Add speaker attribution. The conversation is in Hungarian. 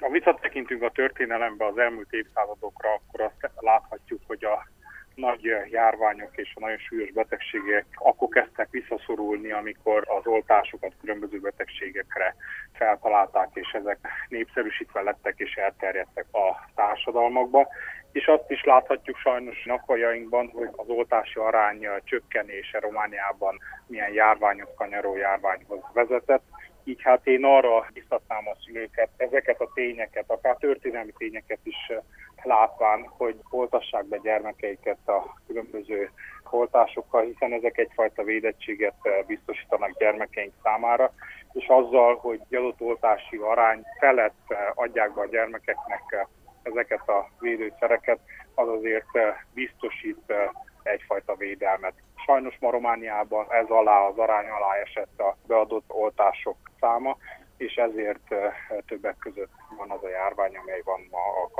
Speaker 1: Ha visszatekintünk a történelembe az elmúlt évszázadokra, akkor azt láthatjuk, hogy a nagy járványok és a nagyon súlyos betegségek akkor kezdtek visszaszorulni, amikor az oltásokat különböző betegségekre feltalálták, és ezek népszerűsítve lettek és elterjedtek a társadalmakba. És azt is láthatjuk sajnos napjainkban, hogy az oltási arány csökkenése Romániában milyen járványos kanyaró járványhoz vezetett. Így hát én arra biztatnám a szülőket, ezeket a tényeket, akár történelmi tényeket is látván, hogy oltassák be gyermekeiket a különböző oltásokkal, hiszen ezek egyfajta védettséget biztosítanak gyermekeink számára, és azzal, hogy adott oltási arány felett adják be a gyermekeknek ezeket a védőszereket, az azért biztosít egyfajta védelmet. Sajnos ma Romániában ez alá, az arány alá esett a beadott oltások száma, és ezért többek között van az a járvány, amely van ma a